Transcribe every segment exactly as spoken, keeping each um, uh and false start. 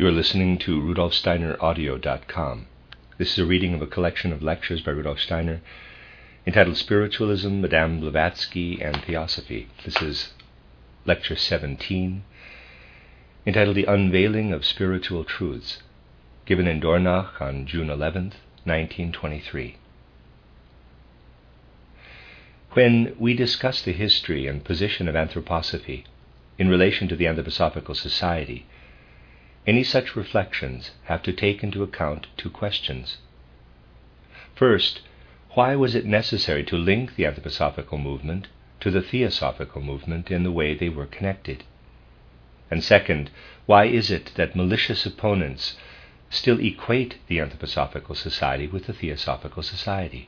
You are listening to Rudolf Steiner Audio dot com. This is a reading of a collection of lectures by Rudolf Steiner entitled Spiritualism, Madame Blavatsky, and Theosophy. This is Lecture seventeen, entitled The Unveiling of Spiritual Truths, given in Dornach on June eleventh, nineteen twenty-three. When we discuss the history and position of anthroposophy in relation to the Anthroposophical Society, any such reflections have to take into account two questions. First, why was it necessary to link the anthroposophical movement to the theosophical movement in the way they were connected? And second, why is it that malicious opponents still equate the Anthroposophical Society with the Theosophical Society?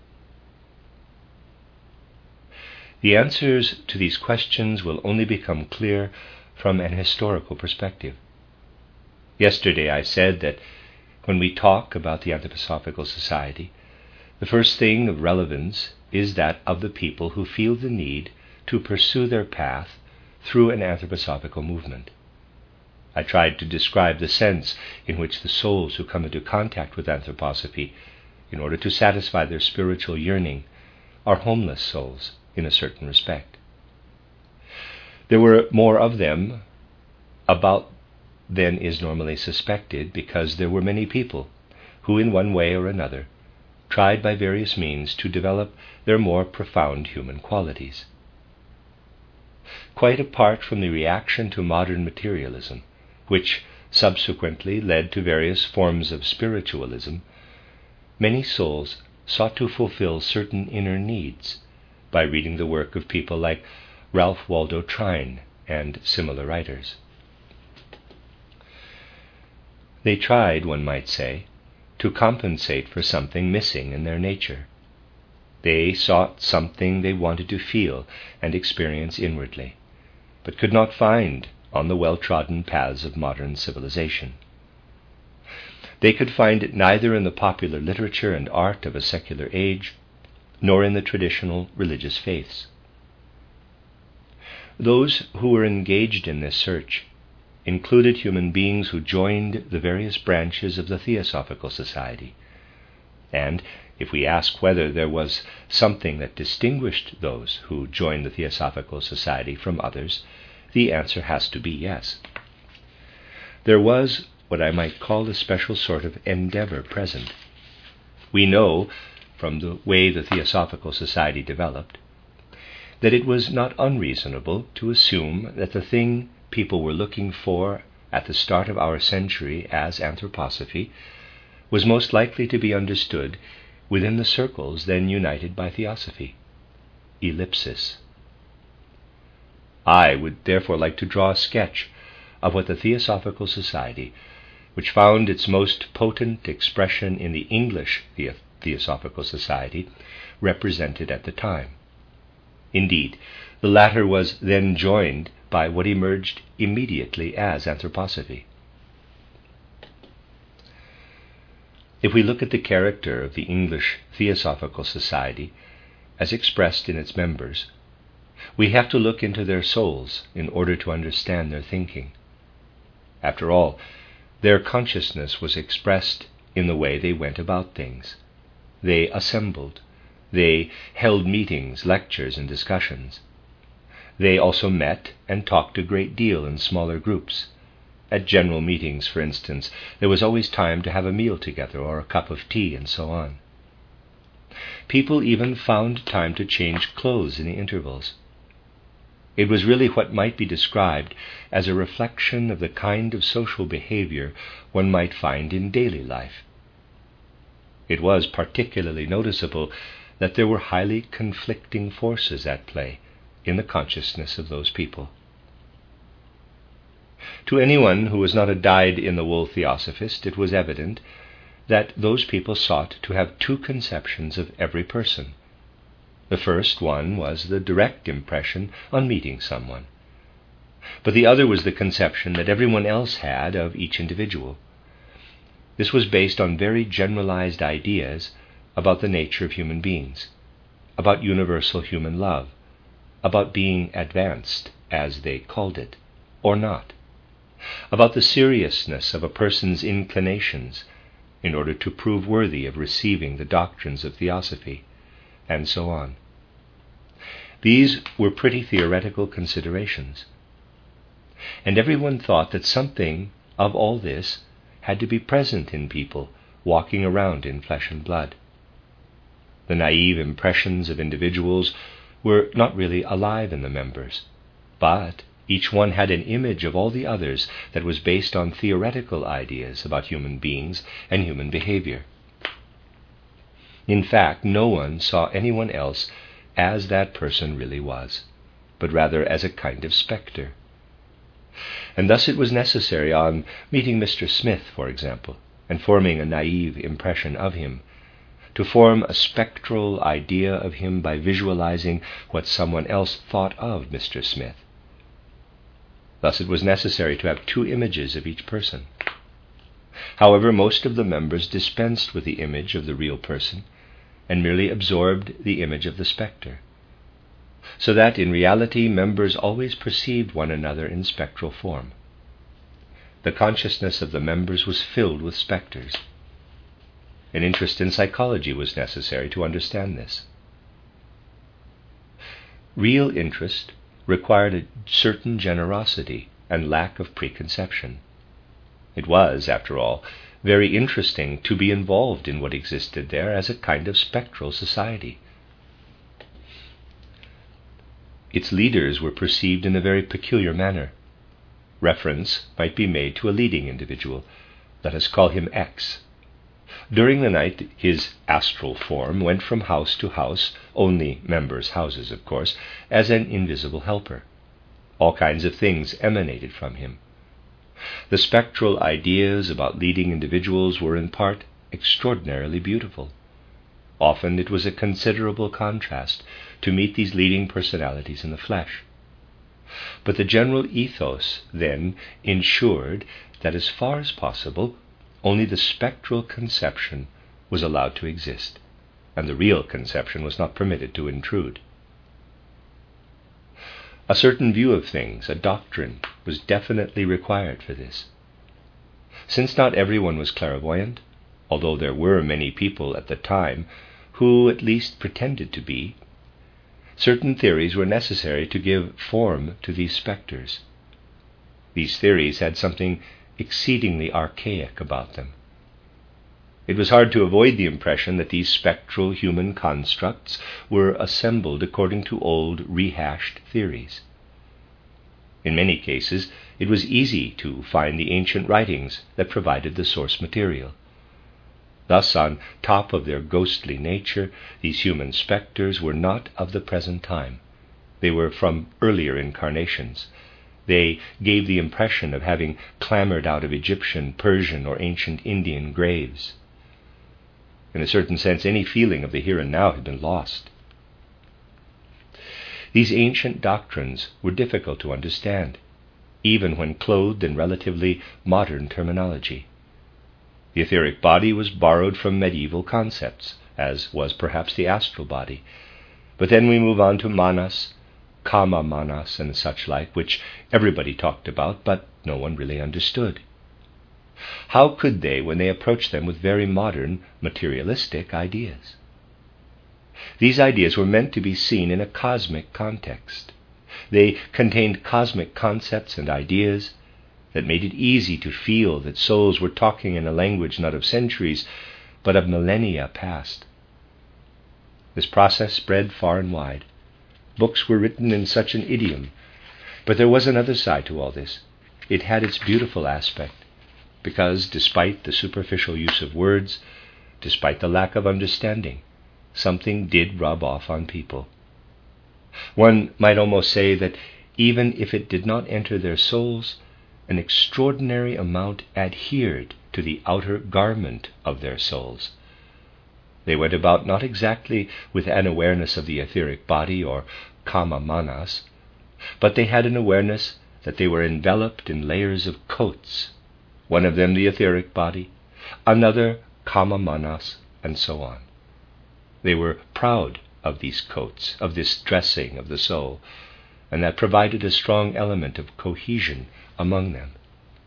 The answers to these questions will only become clear from an historical perspective. Yesterday I said that when we talk about the Anthroposophical Society, the first thing of relevance is that of the people who feel the need to pursue their path through an anthroposophical movement. I tried to describe the sense in which the souls who come into contact with anthroposophy in order to satisfy their spiritual yearning are homeless souls in a certain respect. There were more of them about than is normally suspected, because there were many people who in one way or another tried by various means to develop their more profound human qualities. Quite apart from the reaction to modern materialism, which subsequently led to various forms of spiritualism, many souls sought to fulfill certain inner needs by reading the work of people like Ralph Waldo Trine and similar writers. They tried, one might say, to compensate for something missing in their nature. They sought something they wanted to feel and experience inwardly, but could not find on the well-trodden paths of modern civilization. They could find it neither in the popular literature and art of a secular age, nor in the traditional religious faiths. Those who were engaged in this search included human beings who joined the various branches of the Theosophical Society. And if we ask whether there was something that distinguished those who joined the Theosophical Society from others, the answer has to be yes. There was what I might call a special sort of endeavor present. We know, from the way the Theosophical Society developed, that it was not unreasonable to assume that the thing people were looking for at the start of our century as anthroposophy was most likely to be understood within the circles then united by theosophy, ellipsis. I would therefore like to draw a sketch of what the Theosophical Society, which found its most potent expression in the English the- Theosophical Society, represented at the time. Indeed, the latter was then joined by what emerged immediately as anthroposophy. If we look at the character of the English Theosophical Society as expressed in its members, we have to look into their souls in order to understand their thinking. After all, their consciousness was expressed in the way they went about things. They assembled. They held meetings, lectures, and discussions. They also met and talked a great deal in smaller groups. At general meetings, for instance, there was always time to have a meal together or a cup of tea, and so on. People even found time to change clothes in the intervals. It was really what might be described as a reflection of the kind of social behavior one might find in daily life. It was particularly noticeable that there were highly conflicting forces at play in the consciousness of those people. To anyone who was not a dyed-in-the-wool theosophist, it was evident that those people sought to have two conceptions of every person. The first one was the direct impression on meeting someone, but the other was the conception that everyone else had of each individual. This was based on very generalized ideas about the nature of human beings, about universal human love, about being advanced, as they called it, or not, about the seriousness of a person's inclinations in order to prove worthy of receiving the doctrines of theosophy, and so on. These were pretty theoretical considerations, and everyone thought that something of all this had to be present in people walking around in flesh and blood. The naive impressions of individuals were not really alive in the members, but each one had an image of all the others that was based on theoretical ideas about human beings and human behavior. In fact, no one saw anyone else as that person really was, but rather as a kind of spectre. And thus it was necessary, on meeting Mister Smith, for example, and forming a naive impression of him, to form a spectral idea of him by visualizing what someone else thought of Mister Smith. Thus it was necessary to have two images of each person. However, most of the members dispensed with the image of the real person and merely absorbed the image of the spectre, so that in reality members always perceived one another in spectral form. The consciousness of the members was filled with spectres. An interest in psychology was necessary to understand this. Real interest required a certain generosity and lack of preconception. It was, after all, very interesting to be involved in what existed there as a kind of spectral society. Its leaders were perceived in a very peculiar manner. Reference might be made to a leading individual. Let us call him X. During the night, his astral form went from house to house, only members' houses, of course, as an invisible helper. All kinds of things emanated from him. The spectral ideas about leading individuals were in part extraordinarily beautiful. Often it was a considerable contrast to meet these leading personalities in the flesh. But the general ethos then ensured that as far as possible, only the spectral conception was allowed to exist, and the real conception was not permitted to intrude. A certain view of things, a doctrine, was definitely required for this. Since not everyone was clairvoyant, although there were many people at the time who at least pretended to be, certain theories were necessary to give form to these spectres. These theories had something exceedingly archaic about them. It was hard to avoid the impression that these spectral human constructs were assembled according to old, rehashed theories. In many cases, it was easy to find the ancient writings that provided the source material. Thus, on top of their ghostly nature, these human specters were not of the present time. They were from earlier incarnations. They gave the impression of having clambered out of Egyptian, Persian, or ancient Indian graves. In a certain sense, any feeling of the here and now had been lost. These ancient doctrines were difficult to understand, even when clothed in relatively modern terminology. The etheric body was borrowed from medieval concepts, as was perhaps the astral body. But then we move on to manas, kama manas, and such like, which everybody talked about, but no one really understood. How could they when they approached them with very modern, materialistic ideas? These ideas were meant to be seen in a cosmic context. They contained cosmic concepts and ideas that made it easy to feel that souls were talking in a language not of centuries, but of millennia past. This process spread far and wide. Books were written in such an idiom, but there was another side to all this. It had its beautiful aspect, because despite the superficial use of words, despite the lack of understanding, something did rub off on people. One might almost say that even if it did not enter their souls, an extraordinary amount adhered to the outer garment of their souls. They went about not exactly with an awareness of the etheric body or kama manas, but they had an awareness that they were enveloped in layers of coats, one of them the etheric body, another kama manas, and so on. They were proud of these coats, of this dressing of the soul, and that provided a strong element of cohesion among them.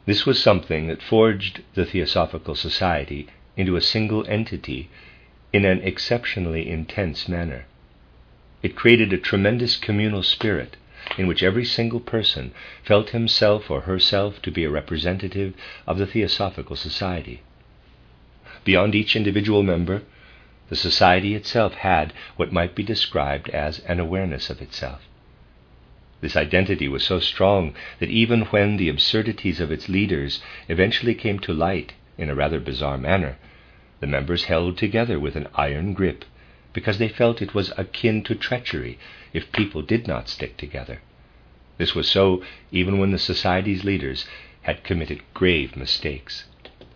This was something that forged the Theosophical Society into a single entity in an exceptionally intense manner. It created a tremendous communal spirit in which every single person felt himself or herself to be a representative of the Theosophical Society. Beyond each individual member, the society itself had what might be described as an awareness of itself. This identity was so strong that even when the absurdities of its leaders eventually came to light in a rather bizarre manner, the members held together with an iron grip, because they felt it was akin to treachery if people did not stick together. This was so even when the society's leaders had committed grave mistakes.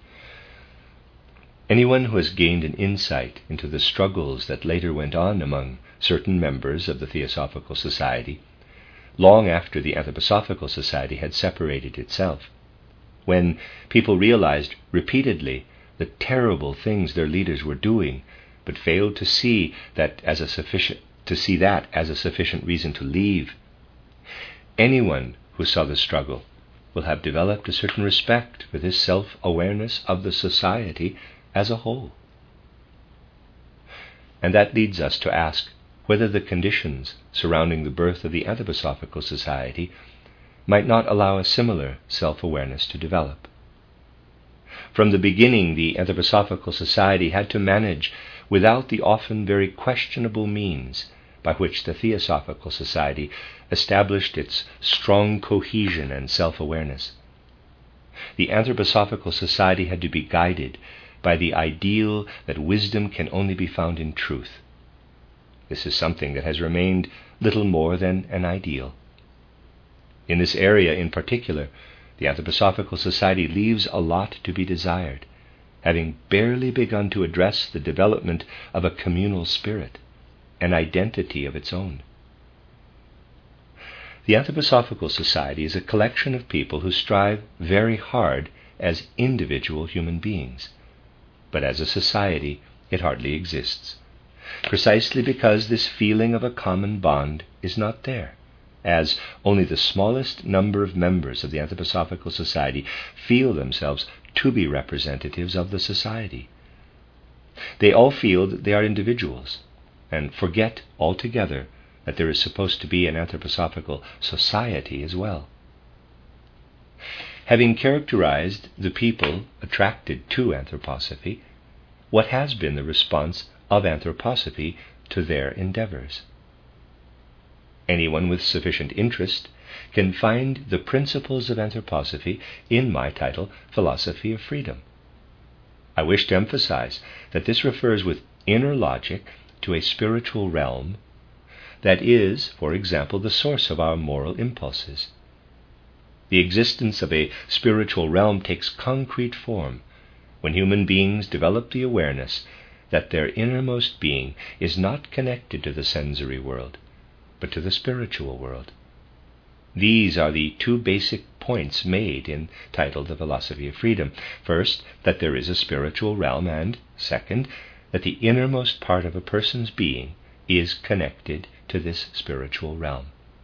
Anyone who has gained an insight into the struggles that later went on among certain members of the Theosophical Society, long after the Anthroposophical Society had separated itself, when people realized repeatedly the terrible things their leaders were doing, but failed to see that as a sufficient to see that as a sufficient reason to leave. Anyone who saw the struggle will have developed a certain respect for this self-awareness of the society as a whole. And that leads us to ask whether the conditions surrounding the birth of the Anthroposophical Society might not allow a similar self-awareness to develop. From the beginning, the Anthroposophical Society had to manage without the often very questionable means by which the Theosophical Society established its strong cohesion and self-awareness. The Anthroposophical Society had to be guided by the ideal that wisdom can only be found in truth. This is something that has remained little more than an ideal. In this area in particular, the Anthroposophical Society leaves a lot to be desired, having barely begun to address the development of a communal spirit, an identity of its own. The Anthroposophical Society is a collection of people who strive very hard as individual human beings, but as a society it hardly exists, precisely because this feeling of a common bond is not there, as only the smallest number of members of the Anthroposophical Society feel themselves to be representatives of the society. They all feel that they are individuals, and forget altogether that there is supposed to be an Anthroposophical Society as well. Having characterized the people attracted to anthroposophy, what has been the response of anthroposophy to their endeavors? Anyone with sufficient interest can find the principles of anthroposophy in my title, Philosophy of Freedom. I wish to emphasize that this refers with inner logic to a spiritual realm that is, for example, the source of our moral impulses. The existence of a spiritual realm takes concrete form when human beings develop the awareness that their innermost being is not connected to the sensory world, but to the spiritual world. These are the two basic points made in titled The Philosophy of Freedom. First, that there is a spiritual realm, and second, that the innermost part of a person's being is connected to this spiritual realm.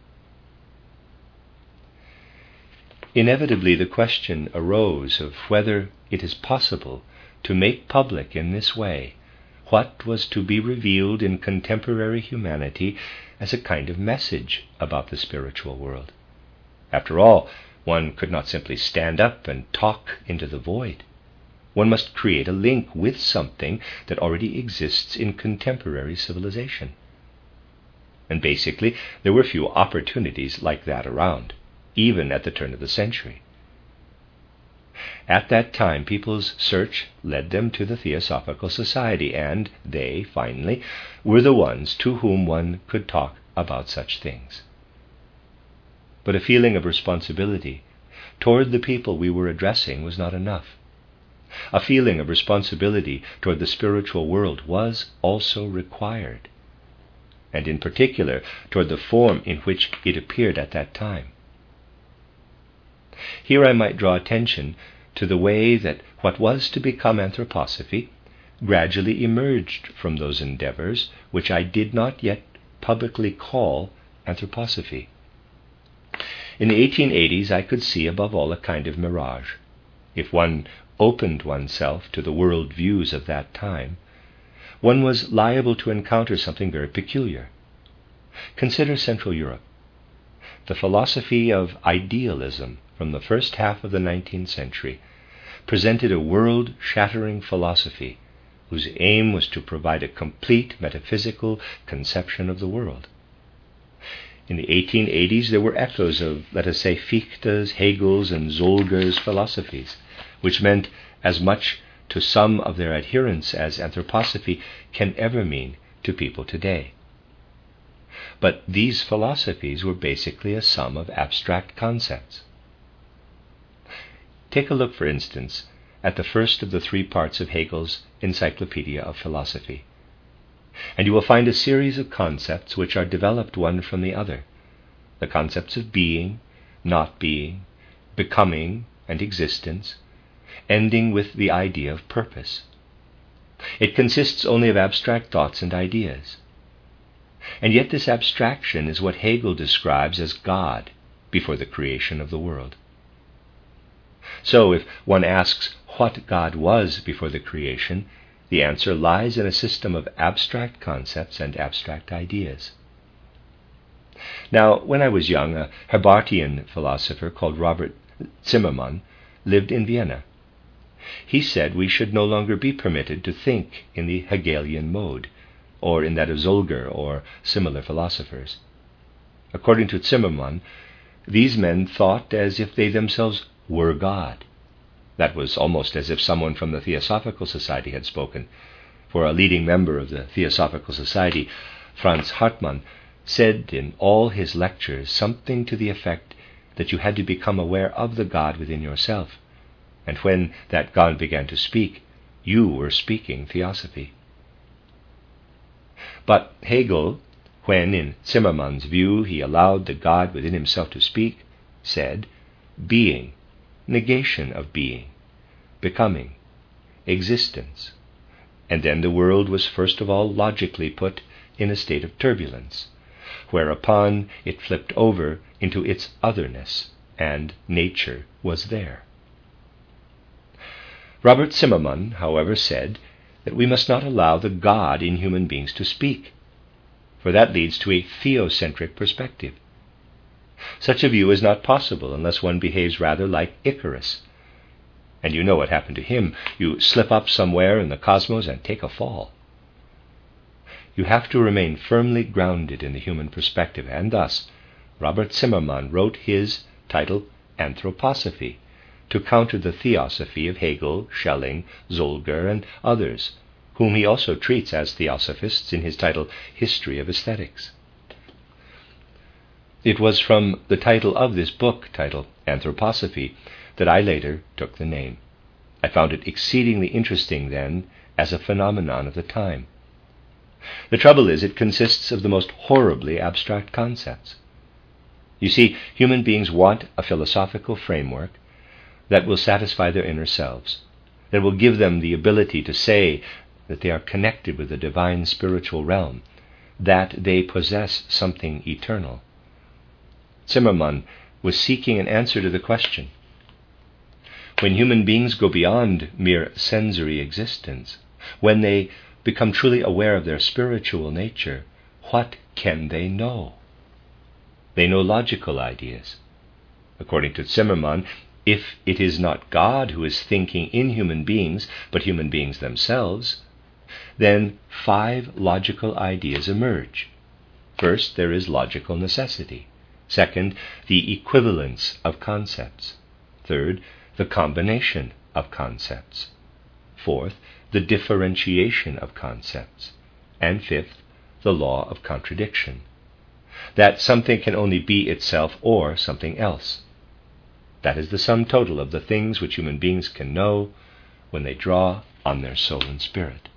Inevitably, the question arose of whether it is possible to make public in this way what was to be revealed in contemporary humanity as a kind of message about the spiritual world. After all, one could not simply stand up and talk into the void. One must create a link with something that already exists in contemporary civilization. And basically, there were few opportunities like that around, even at the turn of the century. At that time, people's search led them to the Theosophical Society, and they, finally, were the ones to whom one could talk about such things. But a feeling of responsibility toward the people we were addressing was not enough. A feeling of responsibility toward the spiritual world was also required, and in particular toward the form in which it appeared at that time. Here I might draw attention to the way that what was to become anthroposophy gradually emerged from those endeavors which I did not yet publicly call anthroposophy. In the eighteen eighties I could see above all a kind of mirage. If one opened oneself to the world views of that time, one was liable to encounter something very peculiar. Consider Central Europe. The philosophy of idealism from the first half of the nineteenth century presented a world-shattering philosophy whose aim was to provide a complete metaphysical conception of the world. In the eighteen eighties there were echoes of, let us say, Fichte's, Hegel's, and Zollger's philosophies, which meant as much to some of their adherents as anthroposophy can ever mean to people today. But these philosophies were basically a sum of abstract concepts. Take a look, for instance, at the first of the three parts of Hegel's Encyclopedia of Philosophy, and you will find a series of concepts which are developed one from the other, the concepts of being, not being, becoming, and existence, ending with the idea of purpose. It consists only of abstract thoughts and ideas. And yet this abstraction is what Hegel describes as God before the creation of the world. So if one asks what God was before the creation, the answer lies in a system of abstract concepts and abstract ideas. Now, when I was young, a Herbartian philosopher called Robert Zimmermann lived in Vienna. He said we should no longer be permitted to think in the Hegelian mode, or in that of Zollger or similar philosophers. According to Zimmermann, these men thought as if they themselves were God. That was almost as if someone from the Theosophical Society had spoken, for a leading member of the Theosophical Society, Franz Hartmann, said in all his lectures something to the effect that you had to become aware of the God within yourself, and when that God began to speak, you were speaking theosophy. But Hegel, when in Zimmermann's view he allowed the God within himself to speak, said, being, negation of being, becoming, existence, and then the world was first of all logically put in a state of turbulence, whereupon it flipped over into its otherness, and nature was there. Robert Zimmermann, however, said that we must not allow the God in human beings to speak, for that leads to a theocentric perspective. Such a view is not possible unless one behaves rather like Icarus. And you know what happened to him. You slip up somewhere in the cosmos and take a fall. You have to remain firmly grounded in the human perspective, and thus Robert Zimmermann wrote his title Anthroposophy, to counter the theosophy of Hegel, Schelling, Zollger, and others, whom he also treats as theosophists in his title History of Aesthetics. It was from the title of this book, titled Anthroposophy, that I later took the name. I found it exceedingly interesting then as a phenomenon of the time. The trouble is, it consists of the most horribly abstract concepts. You see, human beings want a philosophical framework that will satisfy their inner selves, that will give them the ability to say that they are connected with the divine spiritual realm, that they possess something eternal. Zimmermann was seeking an answer to the question: when human beings go beyond mere sensory existence, when they become truly aware of their spiritual nature, what can they know? They know logical ideas. According to Zimmermann, if it is not God who is thinking in human beings, but human beings themselves, then five logical ideas emerge. First, there is logical necessity. Second, the equivalence of concepts. Third, the combination of concepts. Fourth, the differentiation of concepts. And fifth, the law of contradiction. That something can only be itself or something else. That is the sum total of the things which human beings can know when they draw on their soul and spirit.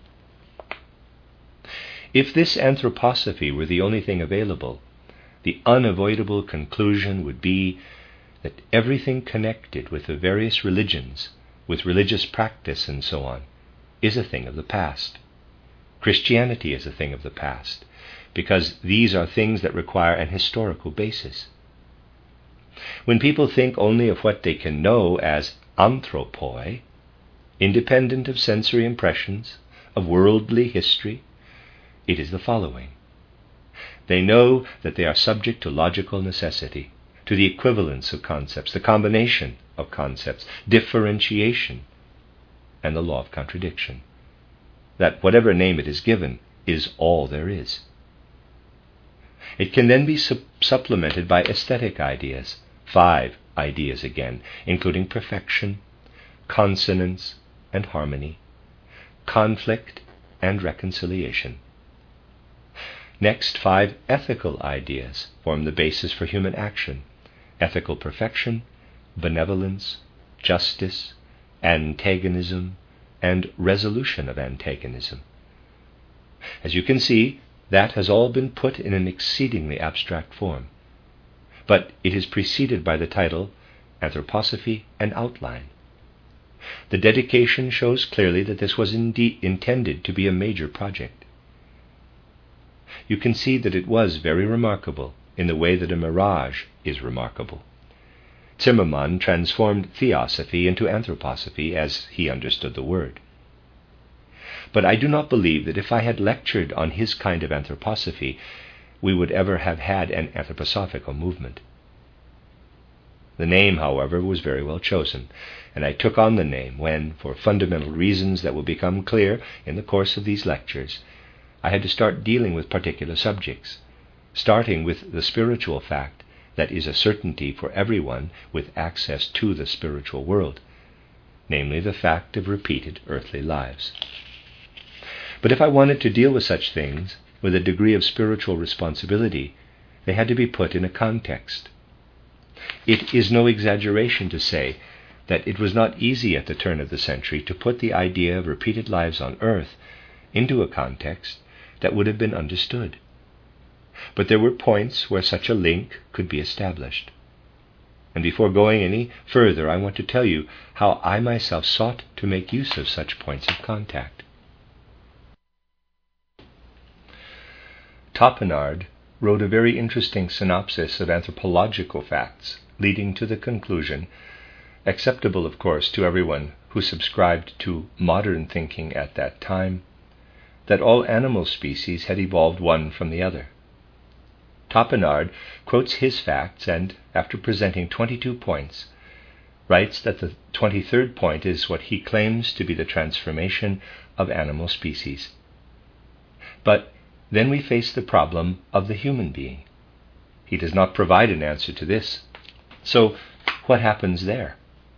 If this anthroposophy were the only thing available, the unavoidable conclusion would be that everything connected with the various religions, with religious practice and so on, is a thing of the past. Christianity is a thing of the past, because these are things that require an historical basis. When people think only of what they can know as anthropoi, independent of sensory impressions, of worldly history, it is the following. They know that they are subject to logical necessity, to the equivalence of concepts, the combination of concepts, differentiation, and the law of contradiction. That whatever name it is given is all there is. It can then be su- supplemented by aesthetic ideas, five ideas again, including perfection, consonance and harmony, conflict and reconciliation. Next, five ethical ideas form the basis for human action: ethical perfection, benevolence, justice, antagonism, and resolution of antagonism. As you can see, that has all been put in an exceedingly abstract form, but it is preceded by the title Anthroposophy and Outline. The dedication shows clearly that this was indeed intended to be a major project. You can see that it was very remarkable in the way that a mirage is remarkable. Zimmermann transformed theosophy into anthroposophy as he understood the word. But I do not believe that if I had lectured on his kind of anthroposophy, we would ever have had an anthroposophical movement. The name, however, was very well chosen, and I took on the name when, for fundamental reasons that will become clear in the course of these lectures, I had to start dealing with particular subjects, starting with the spiritual fact that is a certainty for everyone with access to the spiritual world, namely the fact of repeated earthly lives. But if I wanted to deal with such things with a degree of spiritual responsibility, they had to be put in a context. It is no exaggeration to say that it was not easy at the turn of the century to put the idea of repeated lives on earth into a context that would have been understood. But there were points where such a link could be established. And before going any further, I want to tell you how I myself sought to make use of such points of contact. Topinard wrote a very interesting synopsis of anthropological facts, leading to the conclusion, acceptable of course to everyone who subscribed to modern thinking at that time, that all animal species had evolved one from the other. Topinard quotes his facts and, after presenting twenty-two points, writes that the twenty-third point is what he claims to be the transformation of animal species. But then we face the problem of the human being. He does not provide an answer to this. So, what happens there?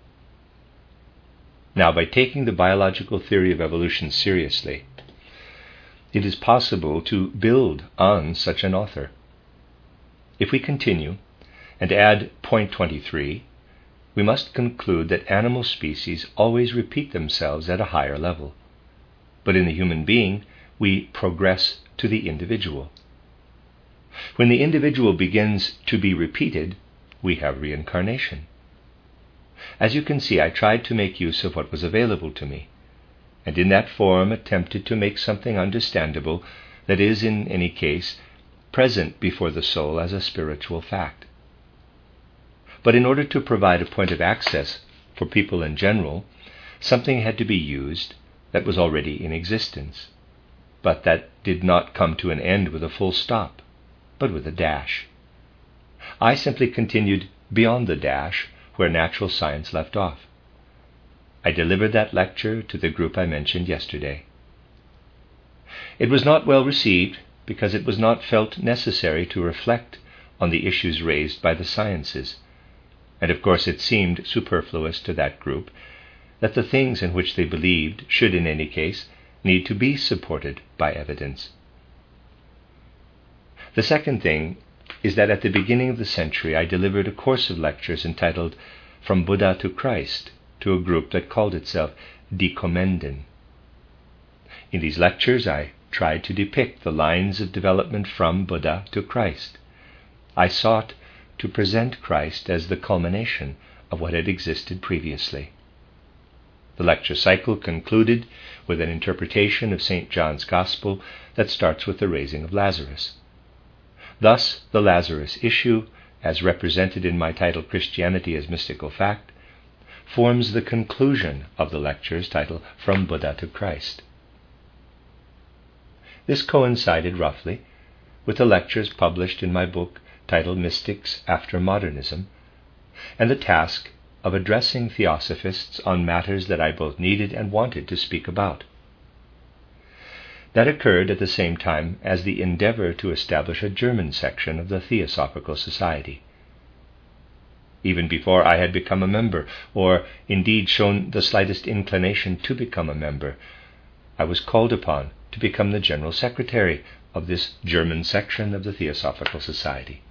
Now, by taking the biological theory of evolution seriously, it is possible to build on such an author. If we continue and add point twenty-three, we must conclude that animal species always repeat themselves at a higher level. But in the human being, we progress to the individual. When the individual begins to be repeated, we have reincarnation. As you can see, I tried to make use of what was available to me, and in that form attempted to make something understandable that is, in any case, present before the soul as a spiritual fact. But in order to provide a point of access for people in general, something had to be used that was already in existence, but that did not come to an end with a full stop, but with a dash. I simply continued beyond the dash where natural science left off. I delivered that lecture to the group I mentioned yesterday. It was not well received because it was not felt necessary to reflect on the issues raised by the sciences, and of course it seemed superfluous to that group that the things in which they believed should in any case need to be supported by evidence. The second thing is that at the beginning of the century I delivered a course of lectures entitled From Buddha to Christ to a group that called itself Die Kommenden. In these lectures I tried to depict the lines of development from Buddha to Christ. I sought to present Christ as the culmination of what had existed previously. The lecture cycle concluded with an interpretation of Saint John's Gospel that starts with the raising of Lazarus. Thus, the Lazarus issue as represented in my title Christianity as Mystical Fact, forms the conclusion of the lectures titled From Buddha to Christ. This coincided roughly with the lectures published in my book titled Mystics After Modernism, and the task of addressing theosophists on matters that I both needed and wanted to speak about. That occurred at the same time as the endeavor to establish a German section of the Theosophical Society. Even before I had become a member, or indeed shown the slightest inclination to become a member, I was called upon to become the General Secretary of this German section of the Theosophical Society.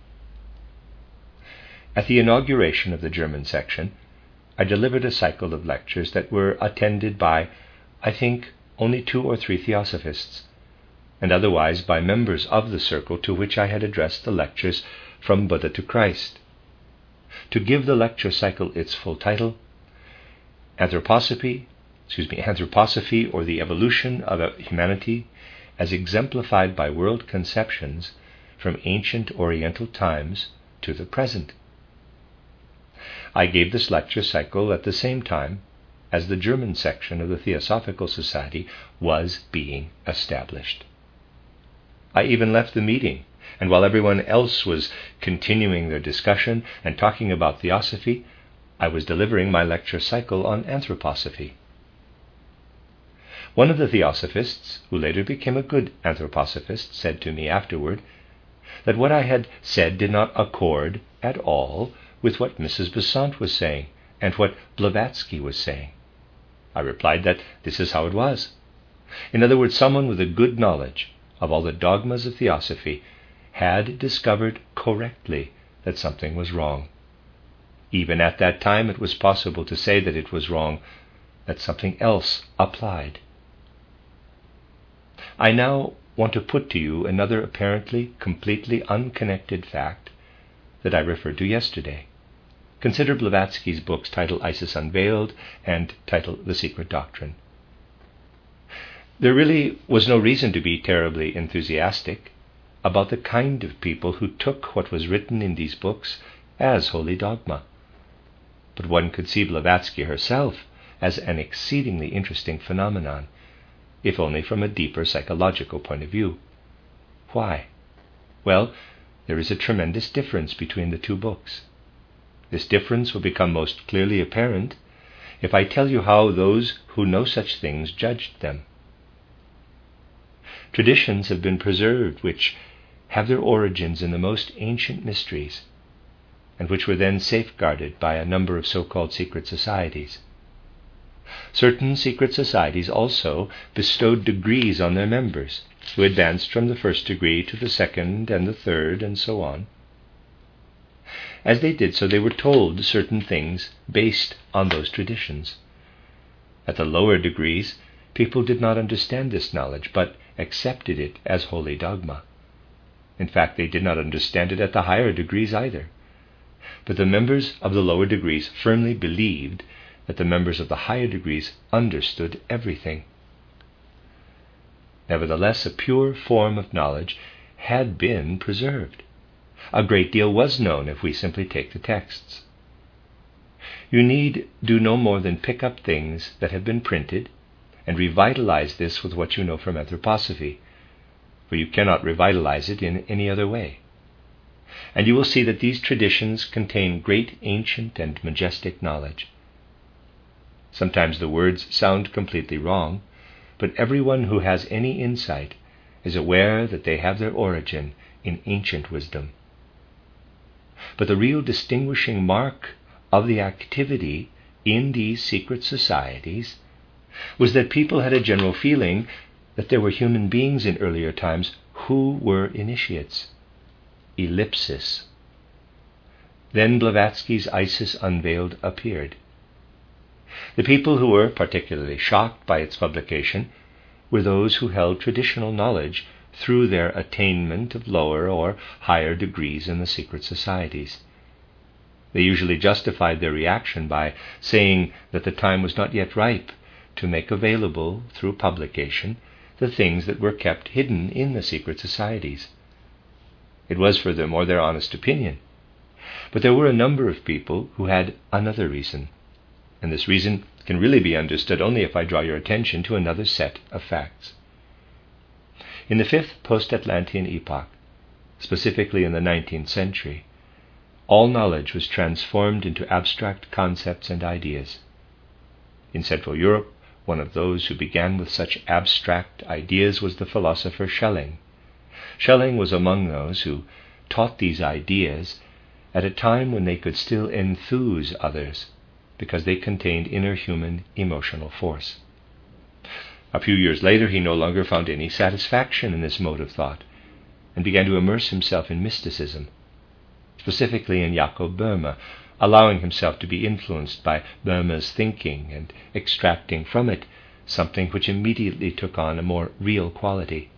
At the inauguration of the German section, I delivered a cycle of lectures that were attended by, I think, only two or three theosophists, and otherwise by members of the circle to which I had addressed the lectures From Buddha to Christ. To give the lecture cycle its full title, Anthroposophy, excuse me, Anthroposophy or the Evolution of Humanity as Exemplified by World Conceptions from Ancient Oriental Times to the Present. I gave this lecture cycle at the same time as the German section of the Theosophical Society was being established. I even left the meeting, and while everyone else was continuing their discussion and talking about theosophy, I was delivering my lecture cycle on anthroposophy. One of the theosophists, who later became a good anthroposophist, said to me afterward that what I had said did not accord at all with what Missus Besant was saying and what Blavatsky was saying. I replied that this is how it was. In other words, someone with a good knowledge of all the dogmas of theosophy had discovered correctly that something was wrong. Even at that time it was possible to say that it was wrong, that something else applied. I now want to put to you another apparently completely unconnected fact that I referred to yesterday. Consider Blavatsky's books titled Isis Unveiled and titled The Secret Doctrine. There really was no reason to be terribly enthusiastic about the kind of people who took what was written in these books as holy dogma. But one could see Blavatsky herself as an exceedingly interesting phenomenon, if only from a deeper psychological point of view. Why? Well, there is a tremendous difference between the two books. This difference will become most clearly apparent if I tell you how those who know such things judged them. Traditions have been preserved which have their origins in the most ancient mysteries, and which were then safeguarded by a number of so-called secret societies. Certain secret societies also bestowed degrees on their members, who advanced from the first degree to the second and the third, and so on. As they did so, they were told certain things based on those traditions. At the lower degrees, people did not understand this knowledge, but accepted it as holy dogma. In fact, they did not understand it at the higher degrees either. But the members of the lower degrees firmly believed that the members of the higher degrees understood everything. Nevertheless, a pure form of knowledge had been preserved. A great deal was known if we simply take the texts. You need do no more than pick up things that have been printed and revitalize this with what you know from anthroposophy, for you cannot revitalize it in any other way. And you will see that these traditions contain great ancient and majestic knowledge. Sometimes the words sound completely wrong, but everyone who has any insight is aware that they have their origin in ancient wisdom. But the real distinguishing mark of the activity in these secret societies was that people had a general feeling that there were human beings in earlier times who were initiates. Ellipsis. Then Blavatsky's Isis Unveiled appeared. The people who were particularly shocked by its publication were those who held traditional knowledge through their attainment of lower or higher degrees in the secret societies. They usually justified their reaction by saying that the time was not yet ripe to make available through publication the things that were kept hidden in the secret societies. It was, furthermore, their honest opinion But there were a number of people who had another reason, and this reason can really be understood only if I draw your attention to another set of facts. In the fifth post-Atlantean epoch, specifically in the nineteenth century, all knowledge was transformed into abstract concepts and ideas. In Central Europe, one of those who began with such abstract ideas was the philosopher Schelling. Schelling was among those who taught these ideas at a time when they could still enthuse others, because they contained inner human emotional force. A few years later, he no longer found any satisfaction in this mode of thought, and began to immerse himself in mysticism, specifically in Jakob Boehme, allowing himself to be influenced by Boehme's thinking and extracting from it something which immediately took on a more real quality.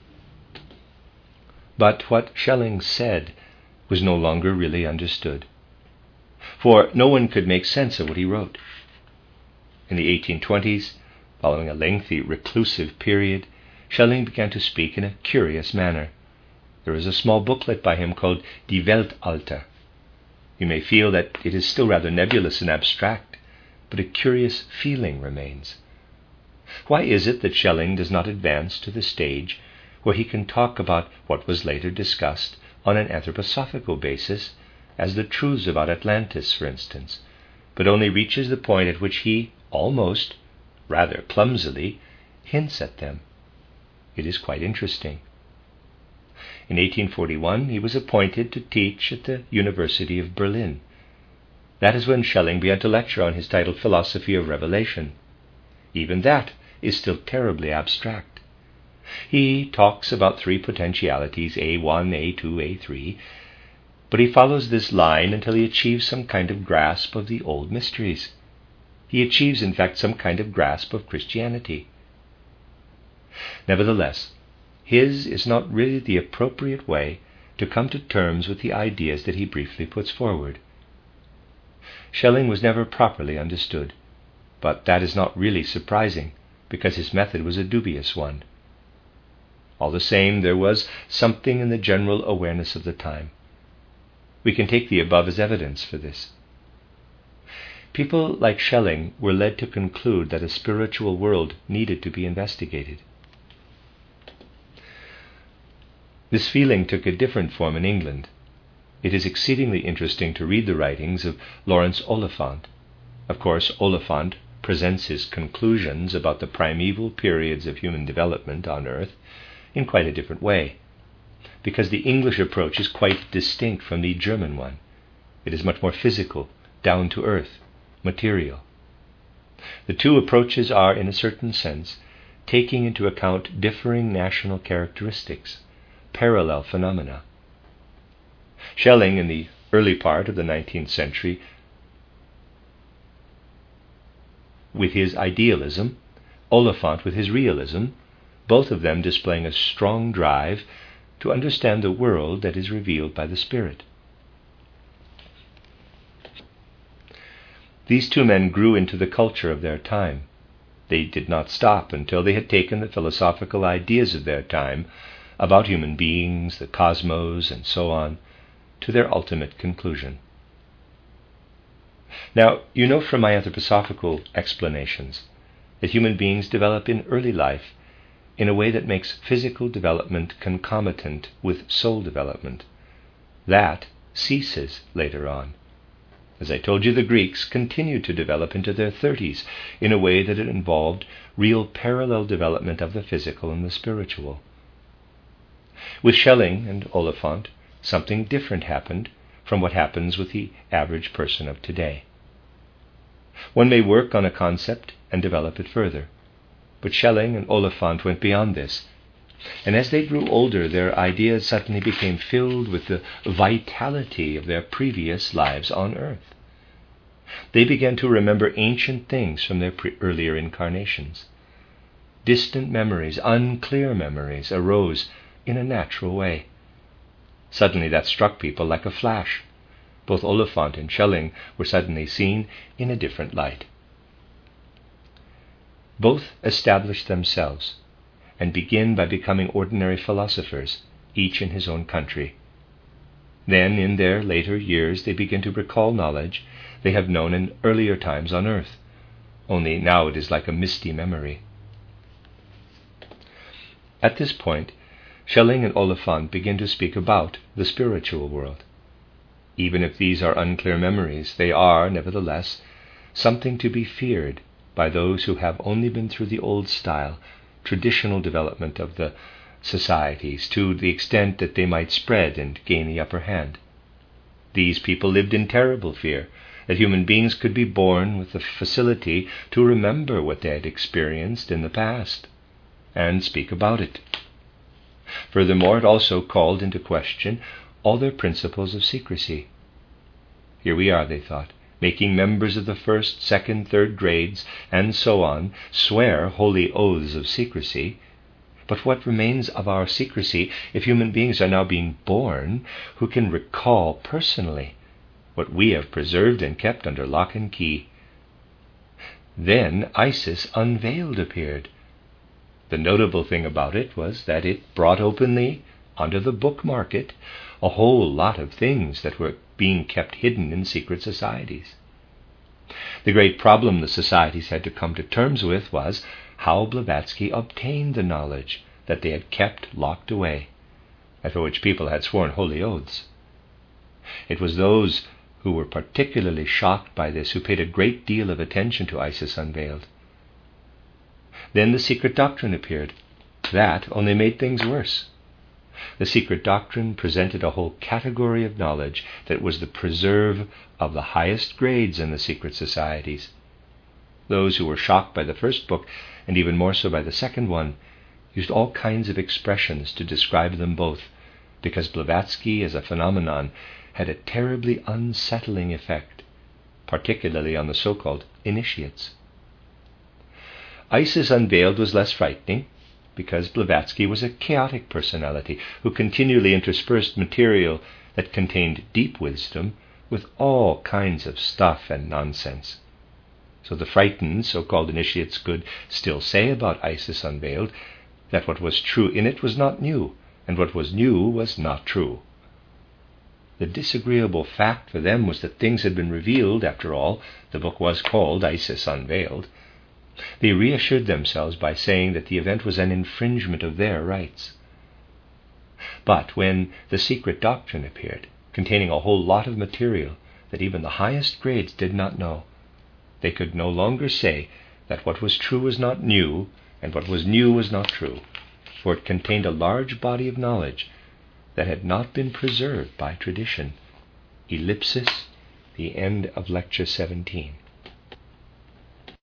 But what Schelling said was no longer really understood, for no one could make sense of what he wrote. In the eighteen twenties, following a lengthy reclusive period, Schelling began to speak in a curious manner. There is a small booklet by him called Die Weltalter. You may feel that it is still rather nebulous and abstract, but a curious feeling remains. Why is it that Schelling does not advance to the stage where he can talk about what was later discussed on an anthroposophical basis, as the truths about Atlantis, for instance, but only reaches the point at which he almost, rather clumsily, hints at them? It is quite interesting. In eighteen forty-one, he was appointed to teach at the University of Berlin. That is when Schelling began to lecture on his title Philosophy of Revelation. Even that is still terribly abstract. He talks about three potentialities, A one, A two, A three, but he follows this line until he achieves some kind of grasp of the old mysteries. He achieves, in fact, some kind of grasp of Christianity. Nevertheless, his is not really the appropriate way to come to terms with the ideas that he briefly puts forward. Schelling was never properly understood, but that is not really surprising, because his method was a dubious one. All the same, there was something in the general awareness of the time. We can take the above as evidence for this. People like Schelling were led to conclude that a spiritual world needed to be investigated. This feeling took a different form in England. It is exceedingly interesting to read the writings of Lawrence Oliphant. Of course, Oliphant presents his conclusions about the primeval periods of human development on Earth in quite a different way, because the English approach is quite distinct from the German one. It is much more physical, down to earth, material. The two approaches are, in a certain sense, taking into account differing national characteristics, parallel phenomena. Schelling, in the early part of the nineteenth century, with his idealism, Oliphant with his realism, both of them displaying a strong drive to understand the world that is revealed by the Spirit. These two men grew into the culture of their time. They did not stop until they had taken the philosophical ideas of their time about human beings, the cosmos, and so on, to their ultimate conclusion. Now, you know from my anthroposophical explanations that human beings develop in early life in a way that makes physical development concomitant with soul development. That ceases later on. As I told you, the Greeks continued to develop into their thirties in a way that it involved real parallel development of the physical and the spiritual. With Schelling and Oliphant, something different happened from what happens with the average person of today. One may work on a concept and develop it further, but Schelling and Oliphant went beyond this, and as they grew older, their ideas suddenly became filled with the vitality of their previous lives on earth. They began to remember ancient things from their pre- earlier incarnations. Distant memories, unclear memories, arose in a natural way. Suddenly that struck people like a flash. Both Oliphant and Schelling were suddenly seen in a different light. Both establish themselves and begin by becoming ordinary philosophers, each in his own country. Then, in their later years, they begin to recall knowledge they have known in earlier times on earth, only now it is like a misty memory. At this point, Schelling and Oliphant begin to speak about the spiritual world. Even if these are unclear memories, they are, nevertheless, something to be feared by those who have only been through the old-style, traditional development of the societies to the extent that they might spread and gain the upper hand. These people lived in terrible fear that human beings could be born with the facility to remember what they had experienced in the past and speak about it. Furthermore, it also called into question all their principles of secrecy. Here we are, they thought, making members of the first, second, third grades, and so on, swear holy oaths of secrecy. But what remains of our secrecy if human beings are now being born who can recall personally what we have preserved and kept under lock and key? Then Isis Unveiled appeared. The notable thing about it was that it brought openly onto the book market a whole lot of things that were being kept hidden in secret societies. The great problem the societies had to come to terms with was how Blavatsky obtained the knowledge that they had kept locked away, and for which people had sworn holy oaths. It was those who were particularly shocked by this who paid a great deal of attention to Isis Unveiled. Then the secret doctrine appeared. That only made things worse. The secret doctrine presented a whole category of knowledge that was the preserve of the highest grades in the secret societies. Those who were shocked by the first book, and even more so by the second one, used all kinds of expressions to describe them both, because Blavatsky as a phenomenon had a terribly unsettling effect, particularly on the so-called initiates. Isis Unveiled was less frightening, because Blavatsky was a chaotic personality who continually interspersed material that contained deep wisdom with all kinds of stuff and nonsense. So the frightened so-called initiates could still say about Isis Unveiled that what was true in it was not new, and what was new was not true. The disagreeable fact for them was that things had been revealed. After all, the book was called Isis Unveiled. They reassured themselves by saying that the event was an infringement of their rights. But when the secret doctrine appeared, containing a whole lot of material that even the highest grades did not know, they could no longer say that what was true was not new, and what was new was not true, for it contained a large body of knowledge that had not been preserved by tradition. Ellipsis, the end of Lecture seventeen.